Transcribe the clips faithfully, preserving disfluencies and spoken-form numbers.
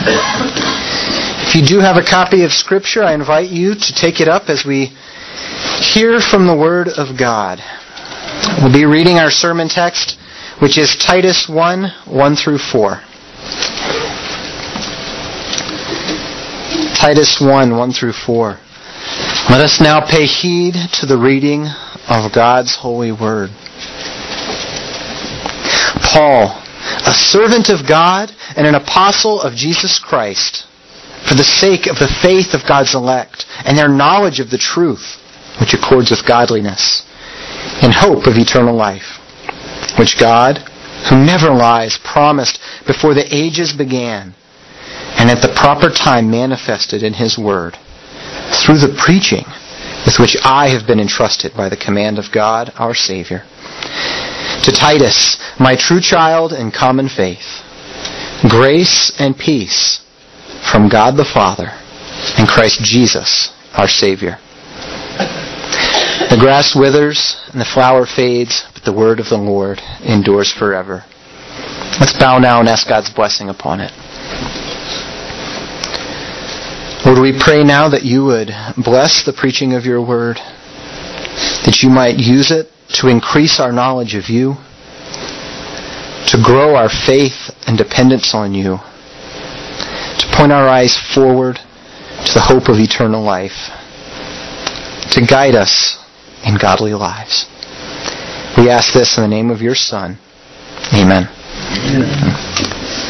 If you do have a copy of Scripture, I invite you to take it up as we hear from the Word of God. We'll be reading our sermon text, which is Titus one, one through four. Titus one, one through four. Let us now pay heed to the reading of God's holy word. Paul, a servant of God and an apostle of Jesus Christ, for the sake of the faith of God's elect and their knowledge of the truth, which accords with godliness, in hope of eternal life, which God, who never lies, promised before the ages began, and at the proper time manifested in His word, through the preaching with which I have been entrusted by the command of God our Savior. To Titus, my true child in common faith, grace and peace from God the Father and Christ Jesus our Savior. The grass withers and the flower fades, but the word of the Lord endures forever. Let's bow now and ask God's blessing upon it. Lord, we pray now that you would bless the preaching of your word, that you might use it to increase our knowledge of you, to grow our faith and dependence on you, to point our eyes forward to the hope of eternal life, to guide us in godly lives. We ask this in the name of your Son. Amen. Amen.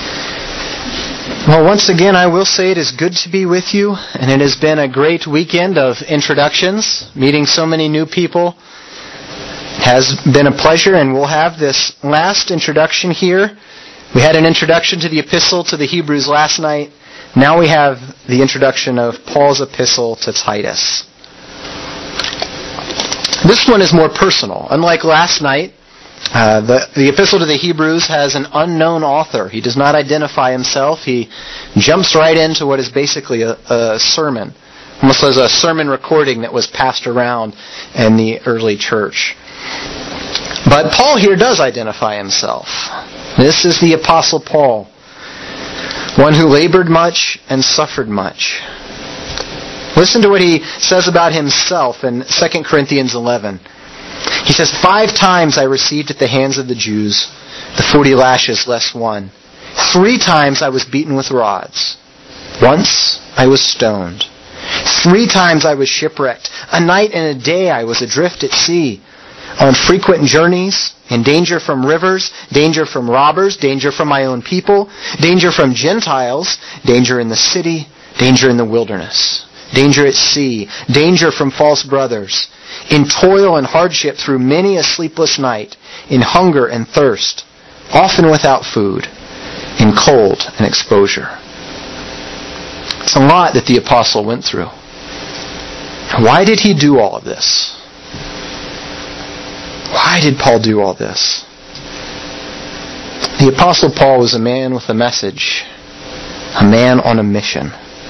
Well, once again, I will say it is good to be with you, and it has been a great weekend of introductions, meeting so many new people. It has been a pleasure, and we'll have this last introduction here. We had an introduction to the epistle to the Hebrews last night. Now we have the introduction of Paul's epistle to Titus. This one is more personal. Unlike last night, uh, the, the epistle to the Hebrews has an unknown author. He does not identify himself. He jumps right into what is basically a, a sermon, almost as a sermon recording that was passed around in the early church. But Paul here does identify himself. This is the Apostle Paul, one who labored much and suffered much. Listen to what he says about himself in Second Corinthians eleven. He says, Five times I received at the hands of the Jews the forty lashes less one. Three times I was beaten with rods. Once I was stoned. Three times I was shipwrecked. A night and a day I was adrift at sea, on frequent journeys, in danger from rivers, danger from robbers, danger from my own people, danger from Gentiles, danger in the city, danger in the wilderness, danger at sea, danger from false brothers, in toil and hardship through many a sleepless night, in hunger and thirst, often without food, in cold and exposure. It's a lot that the apostle went through. Why did he do all of this? Why did Paul do all this? The Apostle Paul was a man with a message, a man on a mission.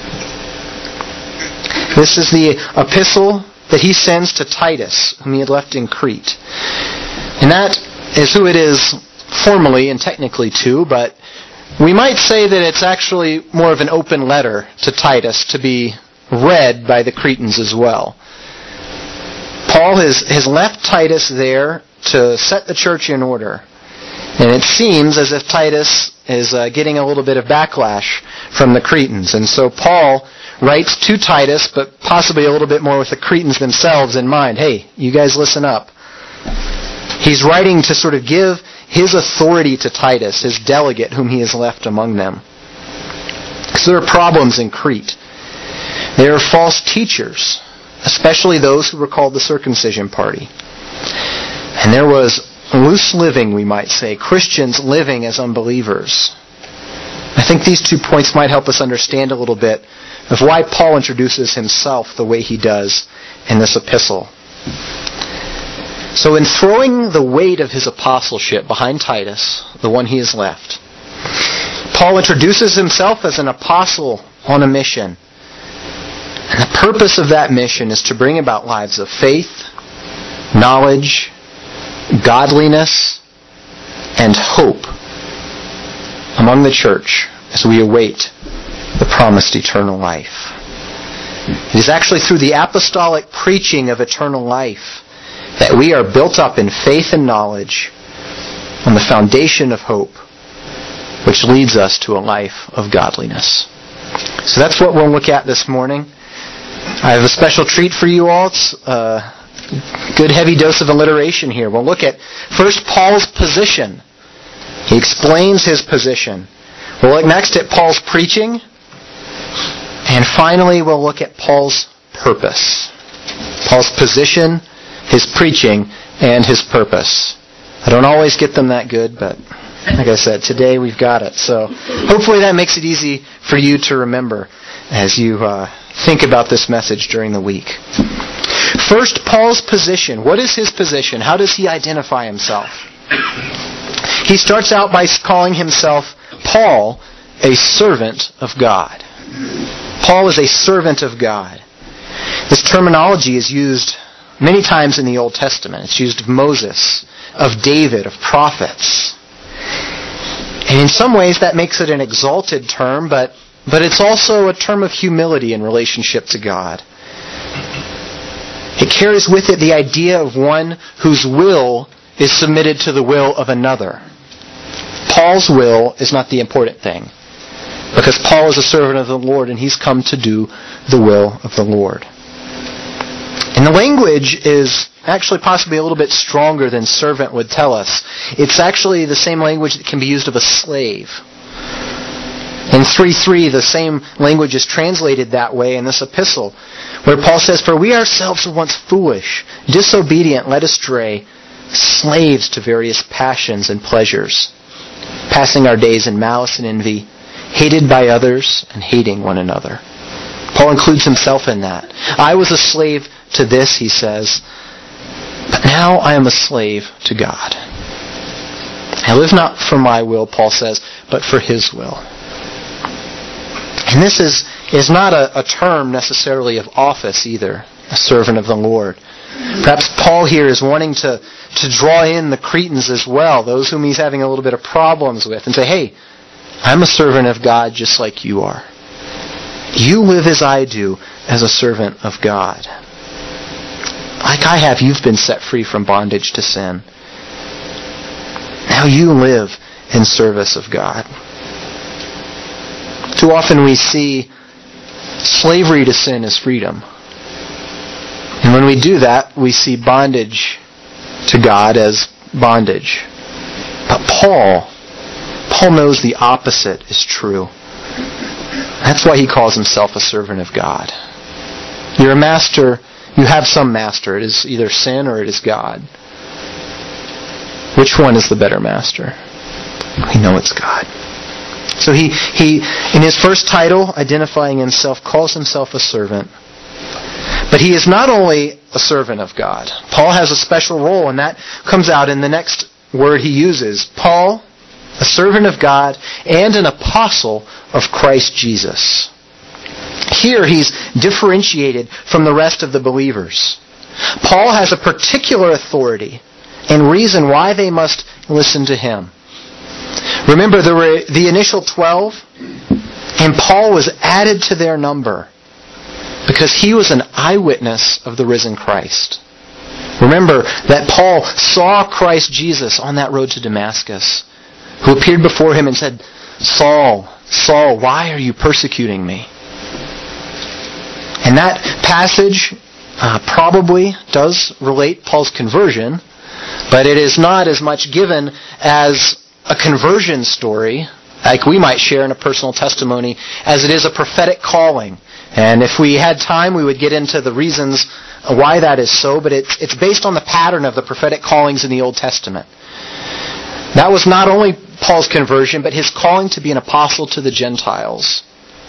This is the epistle that he sends to Titus, whom he had left in Crete. And that is who it is formally and technically to, but we might say that it's actually more of an open letter to Titus to be read by the Cretans as well. Paul has, has left Titus there to set the church in order. And it seems as if Titus is uh, getting a little bit of backlash from the Cretans. And so Paul writes to Titus, but possibly a little bit more with the Cretans themselves in mind. Hey, you guys listen up. He's writing to sort of give his authority to Titus, his delegate whom he has left among them. Because there are problems in Crete. There are false teachers, especially those who were called the circumcision party. And there was loose living, we might say, Christians living as unbelievers. I think these two points might help us understand a little bit of why Paul introduces himself the way he does in this epistle. So in throwing the weight of his apostleship behind Titus, the one he has left, Paul introduces himself as an apostle on a mission. And the purpose of that mission is to bring about lives of faith, knowledge, godliness, and hope among the church as we await the promised eternal life. It is actually through the apostolic preaching of eternal life that we are built up in faith and knowledge on the foundation of hope, which leads us to a life of godliness. So that's what we'll look at this morning. I have a special treat for you all. It's a good heavy dose of alliteration here. We'll look at first Paul's position. He explains his position. We'll look next at Paul's preaching. And finally, we'll look at Paul's purpose. Paul's position, his preaching, and his purpose. I don't always get them that good, but like I said, today we've got it. So hopefully that makes it easy for you to remember as you uh, think about this message during the week. First, Paul's position. What is his position? How does he identify himself? He starts out by calling himself, Paul, a servant of God. Paul is a servant of God. This terminology is used many times in the Old Testament. It's used of Moses, of David, of prophets. And in some ways that makes it an exalted term, but, but it's also a term of humility in relationship to God. It carries with it the idea of one whose will is submitted to the will of another. Paul's will is not the important thing, because Paul is a servant of the Lord and he's come to do the will of the Lord. And the language is actually possibly a little bit stronger than servant would tell us. It's actually the same language that can be used of a slave. In three three, the same language is translated that way in this epistle, where Paul says, "For we ourselves were once foolish, disobedient, led astray, slaves to various passions and pleasures, passing our days in malice and envy, hated by others and hating one another." Paul includes himself in that. I was a slave to this, he says, but now I am a slave to God. I live not for my will, Paul says, but for his will. And this is, is not a, a term necessarily of office either, a servant of the Lord. Perhaps Paul here is wanting to, to draw in the Cretans as well, those whom he's having a little bit of problems with, and say, hey, I'm a servant of God just like you are. You live as I do as a servant of God. Like I have, you've been set free from bondage to sin. Now you live in service of God. Too often we see slavery to sin as freedom. And when we do that, we see bondage to God as bondage. But Paul, Paul knows the opposite is true. That's why he calls himself a servant of God. You're a master, you have some master. It is either sin or it is God. Which one is the better master? We know it's God. So he, he, in his first title, identifying himself, calls himself a servant. But he is not only a servant of God. Paul has a special role, and that comes out in the next word he uses. Paul, a servant of God and an apostle of Christ Jesus. Here he's differentiated from the rest of the believers. Paul has a particular authority and reason why they must listen to him. Remember, there were the initial twelve, and Paul was added to their number because he was an eyewitness of the risen Christ. Remember that Paul saw Christ Jesus on that road to Damascus, who appeared before him and said, Saul, Saul, why are you persecuting me? And that passage uh, probably does relate Paul's conversion, but it is not as much given as a conversion story, like we might share in a personal testimony, as it is a prophetic calling. And if we had time, we would get into the reasons why that is so, but it's, it's based on the pattern of the prophetic callings in the Old Testament. That was not only Paul's conversion, but his calling to be an apostle to the Gentiles.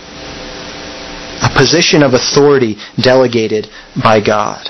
A position of authority delegated by God.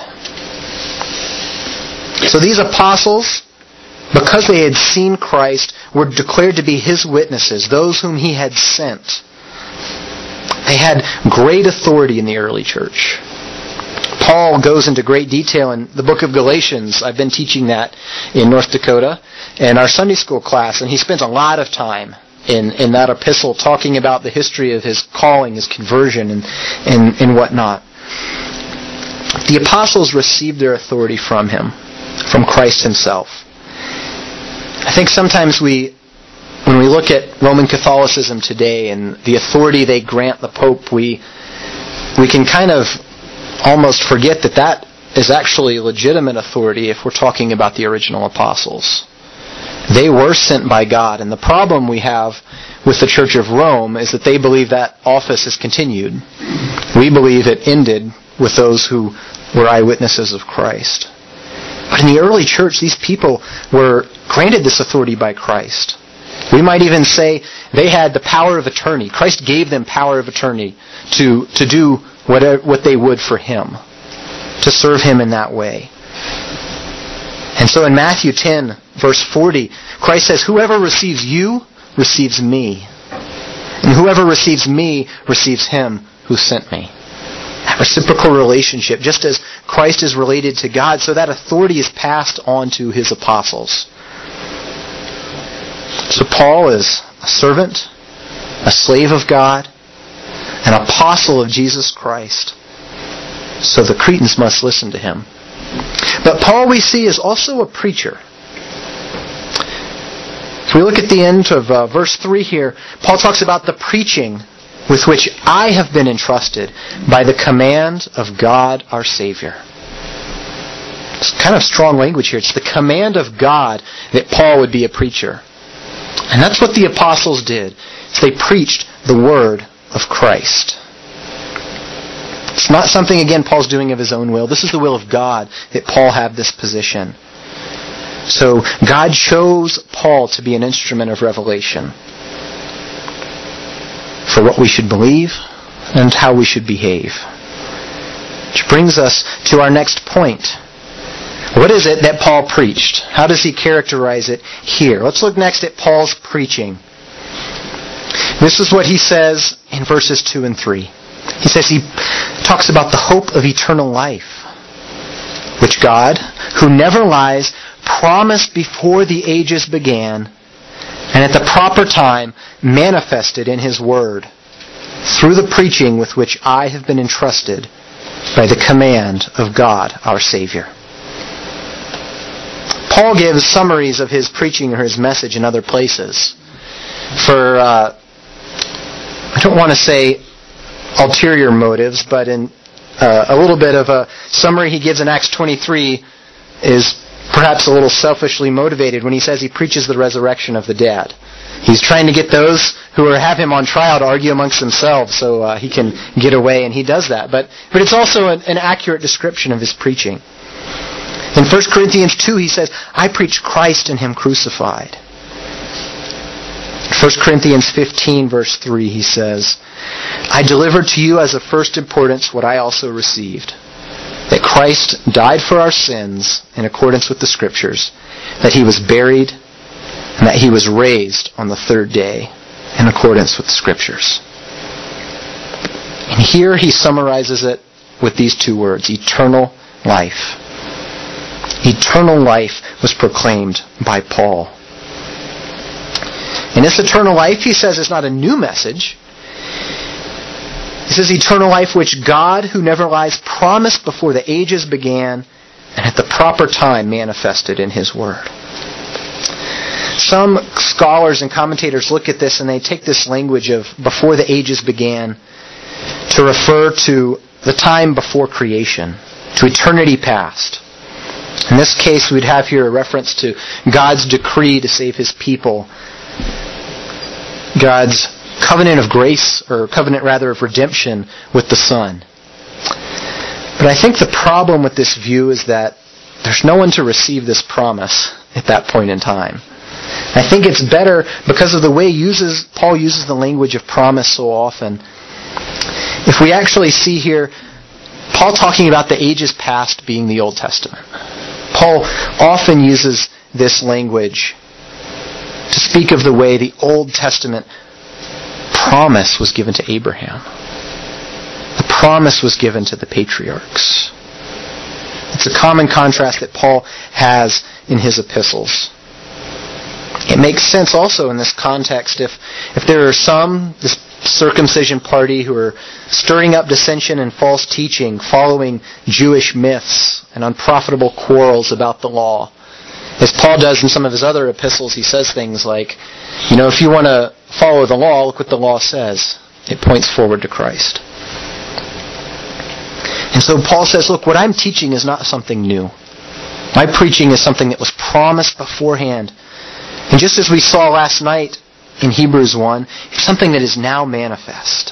So these apostles, because they had seen Christ, were declared to be his witnesses, those whom he had sent. They had great authority in the early church. Paul goes into great detail in the book of Galatians. I've been teaching that in North Dakota in our Sunday school class, and he spends a lot of time in, in that epistle, talking about the history of his calling, his conversion, and, and, and whatnot. The apostles received their authority from him, from Christ himself. I think sometimes we, when we look at Roman Catholicism today and the authority they grant the Pope, we we can kind of almost forget that that is actually legitimate authority if we're talking about the original apostles. They were sent by God, and the problem we have with the Church of Rome is that they believe that office is continued. We believe it ended with those who were eyewitnesses of Christ. But in the early church, these people were granted this authority by Christ. We might even say they had the power of attorney. Christ gave them power of attorney to, to do whatever, what they would for him, to serve him in that way. And so in Matthew ten, verse forty, Christ says, "Whoever receives you receives me. And whoever receives me receives him who sent me." That reciprocal relationship, just as Christ is related to God, so that authority is passed on to his apostles. So Paul is a servant, a slave of God, an apostle of Jesus Christ. So the Cretans must listen to him. But Paul, we see, is also a preacher. If we look at the end of uh, verse three here, Paul talks about the preaching with which I have been entrusted by the command of God our Savior. It's kind of strong language here. It's the command of God that Paul would be a preacher. And that's what the apostles did. They preached the word of Christ. It's not something, again, Paul's doing of his own will. This is the will of God that Paul have this position. So God chose Paul to be an instrument of revelation for what we should believe and how we should behave. Which brings us to our next point. What is it that Paul preached? How does he characterize it here? Let's look next at Paul's preaching. This is what he says in verses two and three. He says he talks about the hope of eternal life, which God, who never lies, promised before the ages began, and at the proper time manifested in his word, through the preaching with which I have been entrusted by the command of God our Savior. Paul gives summaries of his preaching or his message in other places. For, uh, I don't want to say ulterior motives, but in uh, a little bit of a summary he gives in Acts twenty-three is perhaps a little selfishly motivated when he says he preaches the resurrection of the dead. He's trying to get those who are, have him on trial to argue amongst themselves so uh, he can get away, and he does that. But, but it's also an, an accurate description of his preaching. In First Corinthians two, he says, I preach Christ and him crucified. First Corinthians fifteen, verse three, he says, I delivered to you as of first importance what I also received, that Christ died for our sins in accordance with the Scriptures, that he was buried, and that he was raised on the third day in accordance with the Scriptures. And here he summarizes it with these two words, eternal life. Eternal life was proclaimed by Paul. And this eternal life, he says, is not a new message. He says eternal life which God, who never lies, promised before the ages began and at the proper time manifested in his word. Some scholars and commentators look at this and they take this language of before the ages began to refer to the time before creation, to eternity past. In this case, we'd have here a reference to God's decree to save his people, God's covenant of grace, or covenant rather of redemption with the Son. But I think the problem with this view is that there's no one to receive this promise at that point in time. I think it's better, because of the way uses, Paul uses the language of promise so often, if we actually see here Paul talking about the ages past being the Old Testament. Paul often uses this language to speak of the way the Old Testament promise was given to Abraham. The promise was given to the patriarchs. It's a common contrast that Paul has in his epistles. It makes sense also in this context if, if there are some, this circumcision party, who are stirring up dissension and false teaching, following Jewish myths and unprofitable quarrels about the law. As Paul does in some of his other epistles, he says things like, you know, if you want to follow the law, look what the law says. It points forward to Christ. And so Paul says, look, what I'm teaching is not something new. My preaching is something that was promised beforehand. And just as we saw last night in Hebrews one, it's something that is now manifest.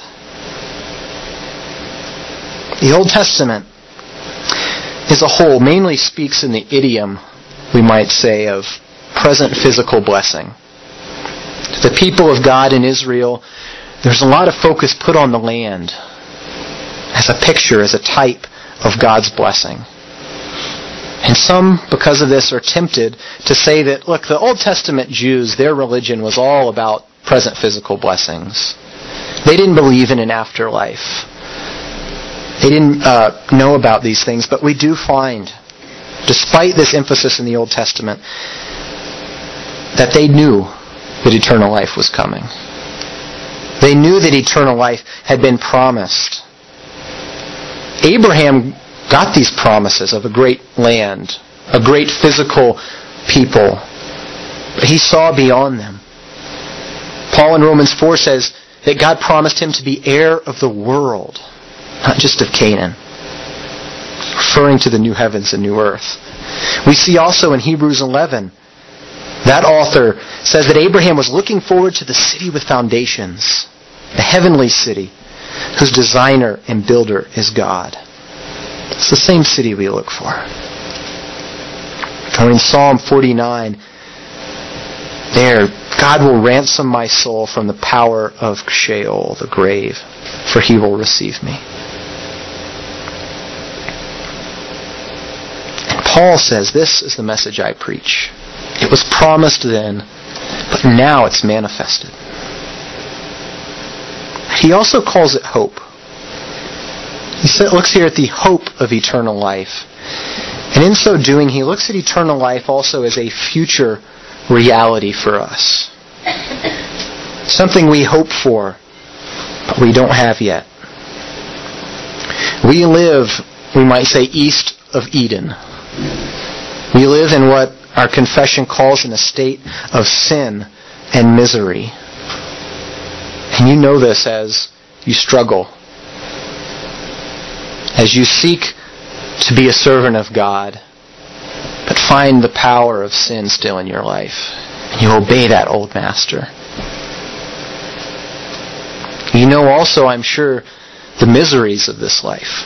The Old Testament as a whole mainly speaks in the idiom, we might say, of present physical blessing. To the people of God in Israel, there's a lot of focus put on the land as a picture, as a type of God's blessing. And some, because of this, are tempted to say that, look, the Old Testament Jews, their religion was all about present physical blessings. They didn't believe in an afterlife. They didn't uh, know about these things, but we do find, despite this emphasis in the Old Testament, that they knew that eternal life was coming. They knew that eternal life had been promised. Abraham got these promises of a great land, a great physical people. But he saw beyond them. Paul in Romans four says that God promised him to be heir of the world, not just of Canaan, referring to the new heavens and new earth. We see also in Hebrews eleven, that author says that Abraham was looking forward to the city with foundations, the heavenly city, whose designer and builder is God. It's the same city we look for. Or in Psalm forty-nine, there, God will ransom my soul from the power of Sheol, the grave, for he will receive me. And Paul says, this is the message I preach. It was promised then, but now it's manifested. He also calls it hope. He looks here at the hope of eternal life. And in so doing, he looks at eternal life also as a future reality for us. Something we hope for, but we don't have yet. We live, we might say, east of Eden. We live in what our confession calls an estate of sin and misery. And you know this as you struggle, as you seek to be a servant of God, but find the power of sin still in your life, and you obey that old master. You know also, I'm sure, the miseries of this life.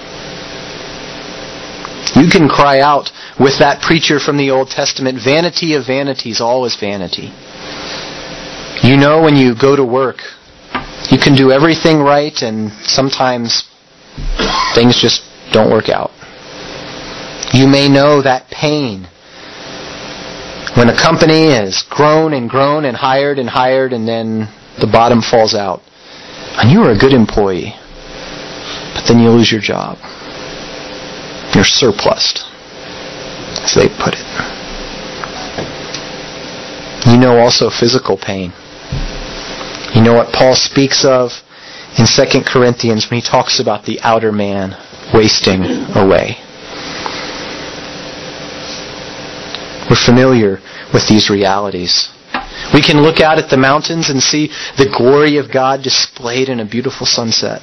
You can cry out with that preacher from the Old Testament, vanity of vanities, all is vanity. You know when you go to work, you can do everything right, and sometimes things just don't work out. You may know that pain when a company has grown and grown and hired and hired, and then the bottom falls out. And you are a good employee, but then you lose your job. You're surplused, as they put it. You know also physical pain. You know what Paul speaks of in Second Corinthians when he talks about the outer man wasting away. We're familiar with these realities. We can look out at the mountains and see the glory of God displayed in a beautiful sunset.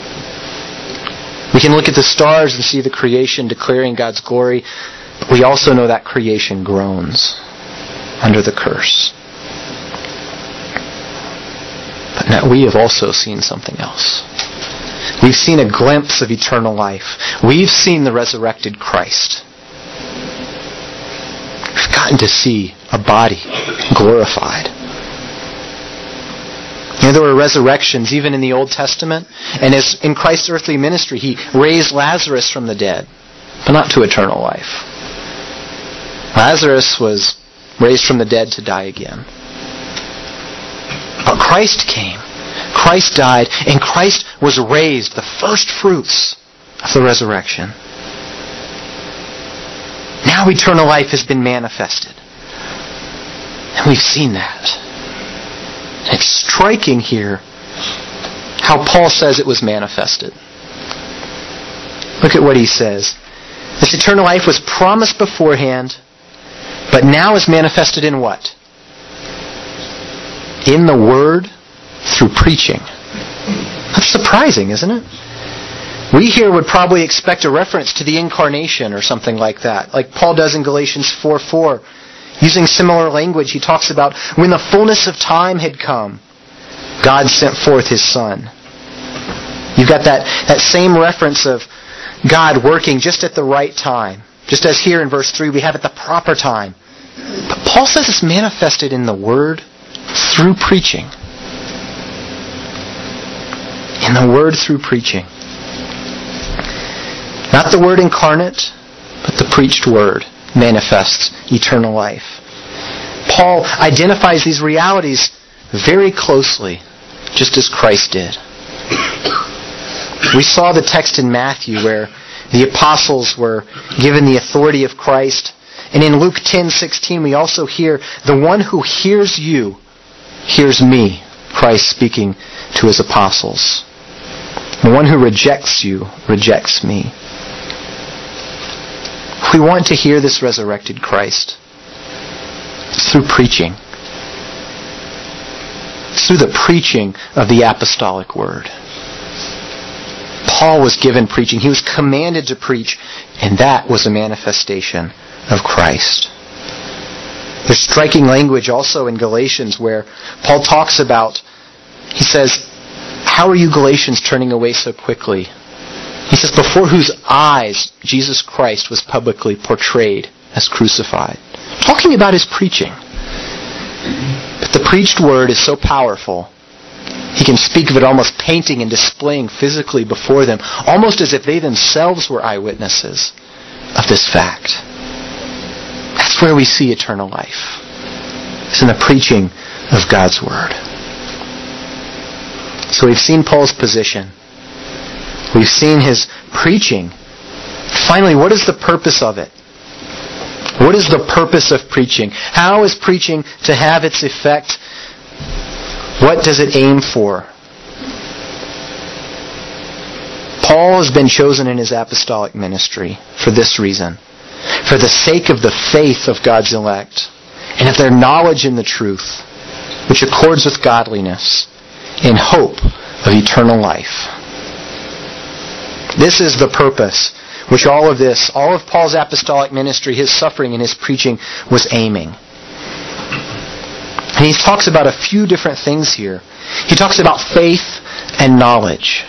We can look at the stars and see the creation declaring God's glory, but we also know that creation groans under the curse. But now we have also seen something else. We've seen a glimpse of eternal life. We've seen the resurrected Christ. We've gotten to see a body glorified. You know, there were resurrections even in the Old Testament. And as in Christ's earthly ministry, he raised Lazarus from the dead, but not to eternal life. Lazarus was raised from the dead to die again. But Christ came. Christ died, and Christ was raised, the first fruits of the resurrection. Now eternal life has been manifested. And we've seen that. It's striking here how Paul says it was manifested. Look at what he says. This eternal life was promised beforehand, but now is manifested in what? In the Word through preaching. That's surprising, isn't it? We here would probably expect a reference to the incarnation or something like that, like Paul does in Galatians four four. Using similar language, he talks about when the fullness of time had come, God sent forth His Son. You've got that, that same reference of God working just at the right time. Just as here in verse three, we have at the proper time. But Paul says it's manifested in the Word through preaching. In the Word through preaching. Not the Word incarnate, but the preached Word manifests eternal life. Paul identifies these realities very closely, just as Christ did. We saw the text in Matthew where the apostles were given the authority of Christ. And in Luke ten sixteen we also hear, the one who hears you hears me, Christ speaking to His apostles. The one who rejects you rejects me. If we want to hear this resurrected Christ, it's through preaching. It's through the preaching of the apostolic word. Paul was given preaching. He was commanded to preach, and that was a manifestation of Christ. There's striking language also in Galatians where Paul talks about, he says, how are you Galatians turning away so quickly? He says, before whose eyes Jesus Christ was publicly portrayed as crucified. Talking about His preaching. But the preached word is so powerful, he can speak of it almost painting and displaying physically before them, almost as if they themselves were eyewitnesses of this fact. That's where we see eternal life. It's in the preaching of God's Word. So we've seen Paul's position. We've seen his preaching. Finally, what is the purpose of it? What is the purpose of preaching? How is preaching to have its effect? What does it aim for? Paul has been chosen in his apostolic ministry for this reason. For the sake of the faith of God's elect and of their knowledge in the truth, which accords with godliness, in hope of eternal life. This is the purpose which all of this, all of Paul's apostolic ministry, his suffering and his preaching was aiming. And he talks about a few different things here. He talks about faith and knowledge.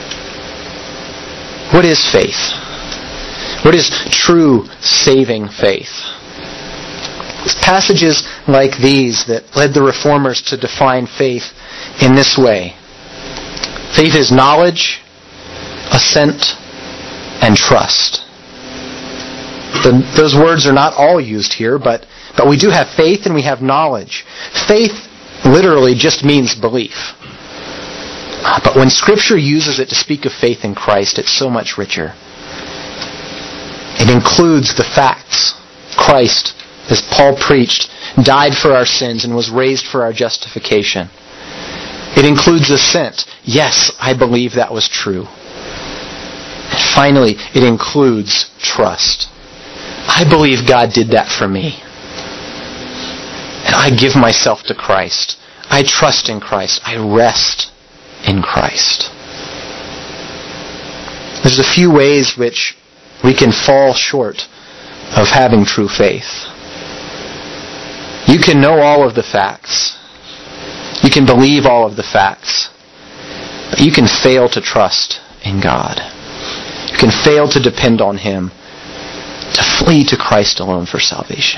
What is faith? What is true saving faith? It's passages like these that led the Reformers to define faith in this way. Faith is knowledge, assent, and trust. The, those words are not all used here, but, but we do have faith and we have knowledge. Faith literally just means belief. But when Scripture uses it to speak of faith in Christ, it's so much richer. It includes the facts. Christ, as Paul preached, died for our sins and was raised for our justification. It includes assent. Yes, I believe that was true. And finally, it includes trust. I believe God did that for me. And I give myself to Christ. I trust in Christ. I rest in Christ. There's a few ways which we can fall short of having true faith. You can know all of the facts. You can believe all of the facts. But you can fail to trust in God. You can fail to depend on Him, to flee to Christ alone for salvation.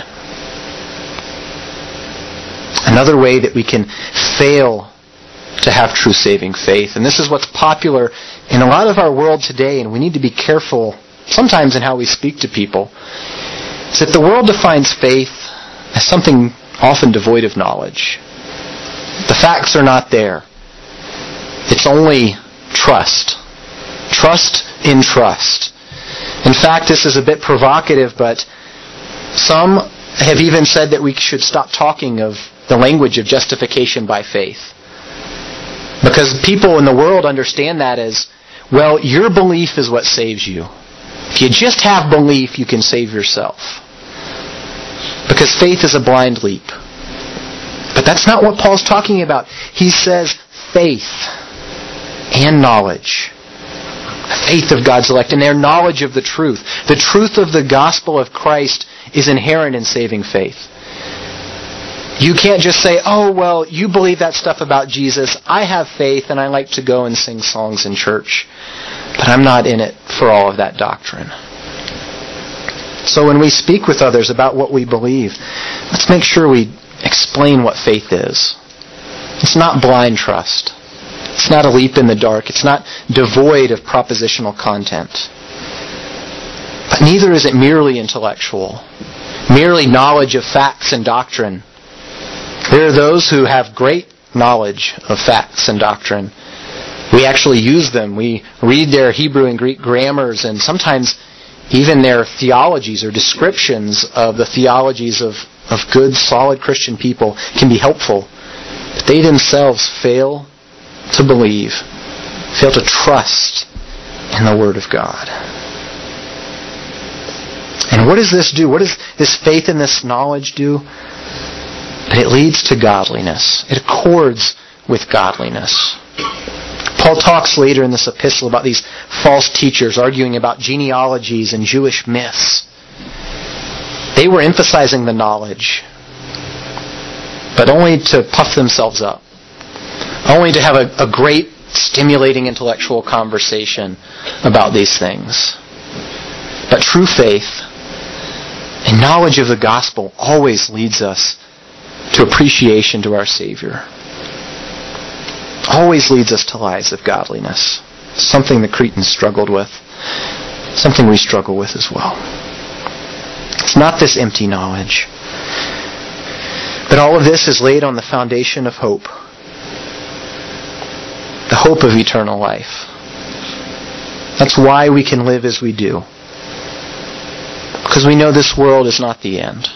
Another way that we can fail to have true saving faith, and this is what's popular in a lot of our world today, and we need to be careful sometimes in how we speak to people, is that the world defines faith as something often devoid of knowledge. The facts are not there. It's only trust. Trust in trust. In fact, this is a bit provocative, but some have even said that we should stop talking of the language of justification by faith. Because people in the world understand that as, well, your belief is what saves you. If you just have belief, you can save yourself. Because faith is a blind leap. But that's not what Paul's talking about. He says faith and knowledge. The faith of God's elect and their knowledge of the truth. The truth of the gospel of Christ is inherent in saving faith. You can't just say, oh, well, you believe that stuff about Jesus. I have faith and I like to go and sing songs in church. But I'm not in it for all of that doctrine. So when we speak with others about what we believe, let's make sure we explain what faith is. It's not blind trust. It's not a leap in the dark. It's not devoid of propositional content. But neither is it merely intellectual, merely knowledge of facts and doctrine. There are those who have great knowledge of facts and doctrine. We actually use them. We read their Hebrew and Greek grammars, and sometimes even their theologies or descriptions of the theologies of, of good, solid Christian people can be helpful. But they themselves fail to believe, fail to trust in the Word of God. And what does this do? What does this faith and this knowledge do? It leads to godliness. It accords with godliness. Paul talks later in this epistle about these false teachers arguing about genealogies and Jewish myths. They were emphasizing the knowledge, but only to puff themselves up. Only to have a, a great, stimulating intellectual conversation about these things. But true faith and knowledge of the gospel always leads us to appreciation to our Savior. Always leads us to lives of godliness. Something the Cretans struggled with. Something we struggle with as well. It's not this empty knowledge. But all of this is laid on the foundation of hope. The hope of eternal life. That's why we can live as we do. Because we know this world is not the end.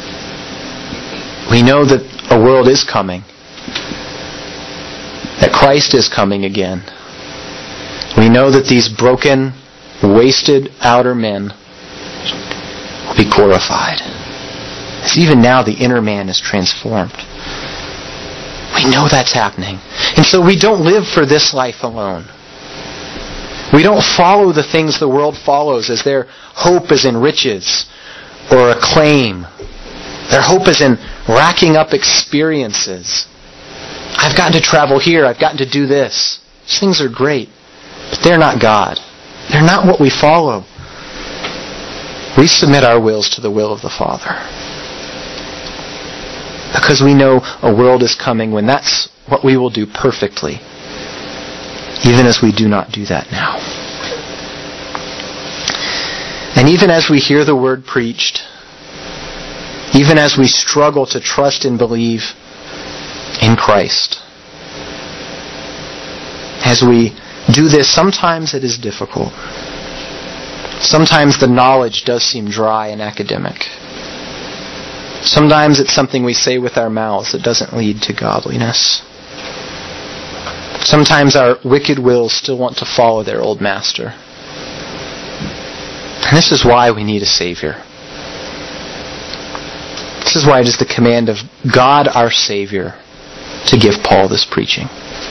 We know that a world is coming. That Christ is coming again. We know that these broken, wasted outer men will be glorified. As even now the inner man is transformed. We know that's happening. And so we don't live for this life alone. We don't follow the things the world follows as their hope is in riches or acclaim. Their hope is in racking up experiences. I've gotten to travel here. I've gotten to do this. These things are great. But they're not God. They're not what we follow. We submit our wills to the will of the Father. Because we know a world is coming when that's what we will do perfectly. Even as we do not do that now. And even as we hear the word preached, even as we struggle to trust and believe in Christ, as we do this, sometimes it is difficult. Sometimes the knowledge does seem dry and academic. Sometimes it's something we say with our mouths that doesn't lead to godliness. Sometimes our wicked wills still want to follow their old master. And this is why we need a Savior. This is why it is the command of God our Savior to give Paul this preaching.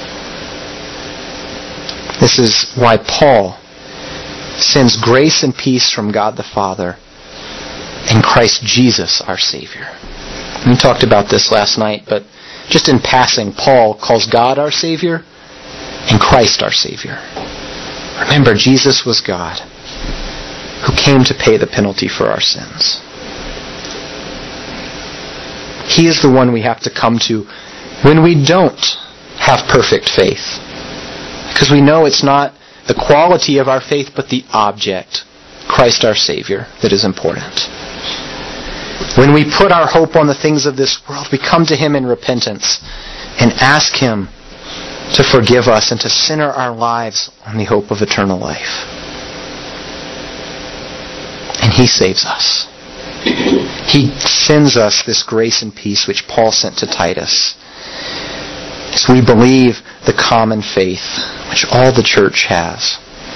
This is why Paul sends grace and peace from God the Father and Christ Jesus our Savior. We talked about this last night, but just in passing, Paul calls God our Savior and Christ our Savior. Remember, Jesus was God who came to pay the penalty for our sins. He is the one we have to come to when we don't have perfect faith. Because we know it's not the quality of our faith, but the object, Christ our Savior, that is important. When we put our hope on the things of this world, we come to Him in repentance and ask Him to forgive us and to center our lives on the hope of eternal life. And He saves us. He sends us this grace and peace which Paul sent to Titus. As we believe the common faith which all the church has.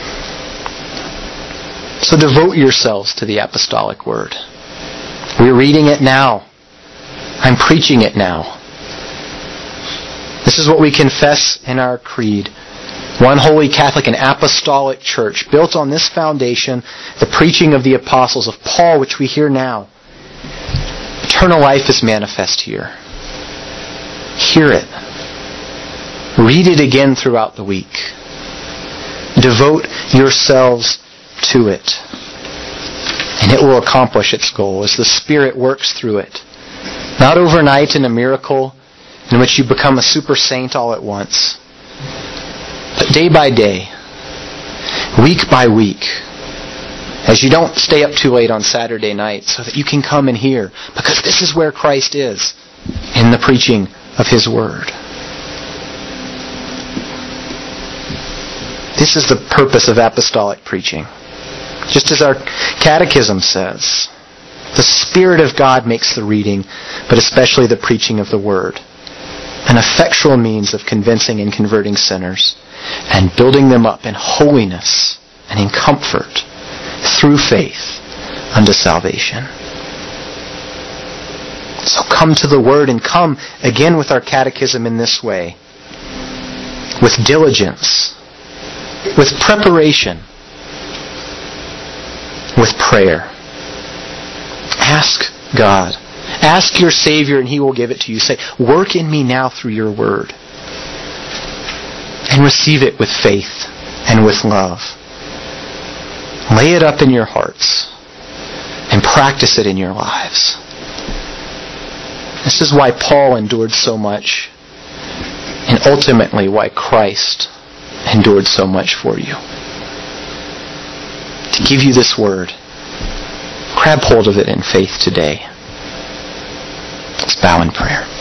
So devote yourselves to the apostolic word. We're reading it now. I'm preaching it now. This is what we confess in our creed. One holy Catholic and apostolic church, built on this foundation, the preaching of the apostles of Paul, which we hear now. Eternal life is manifest here. Hear it. Read it again throughout the week. Devote yourselves to it. And it will accomplish its goal as the Spirit works through it. Not overnight in a miracle in which you become a super saint all at once. But day by day, week by week, as you don't stay up too late on Saturday night so that you can come and hear, because this is where Christ is, in the preaching of His Word. This is the purpose of apostolic preaching. Just as our catechism says, the Spirit of God makes the reading, but especially the preaching of the Word, an effectual means of convincing and converting sinners and building them up in holiness and in comfort through faith unto salvation. So come to the Word, and come again with our catechism in this way. With diligence, with preparation, with prayer. Ask God. Ask your Savior and He will give it to you. Say, work in me now through your Word. And receive it with faith and with love. Lay it up in your hearts and practice it in your lives. This is why Paul endured so much, and ultimately why Christ endured so much for you. To give you this word, grab hold of it in faith today. Let's bow in prayer.